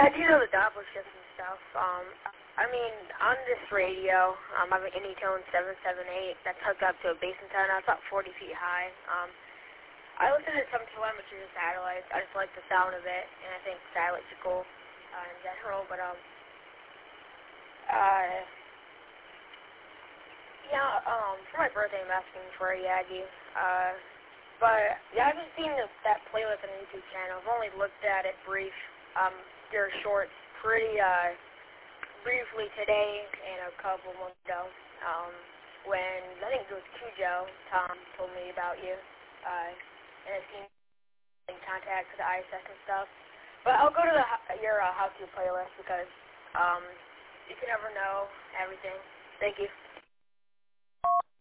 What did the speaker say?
Yeah, I do know the Doppler shifts and stuff. I mean, on this radio, I have an Anytone 778 that's hooked up to a base antenna. It's about 40 feet high. I listen to some telemetry and satellites. I just like the sound of it, and I think satellites are cool in general. But for my birthday, I'm asking for a Yagi. But yeah, I haven't seen that playlist on the YouTube channel. I've only looked at it their shorts pretty briefly today and a couple months ago. When I think it was Cujo, Tom told me about you. And I've seen in contact with the ISS and stuff. But I'll go to your how-to playlist because you can never know everything. Thank you.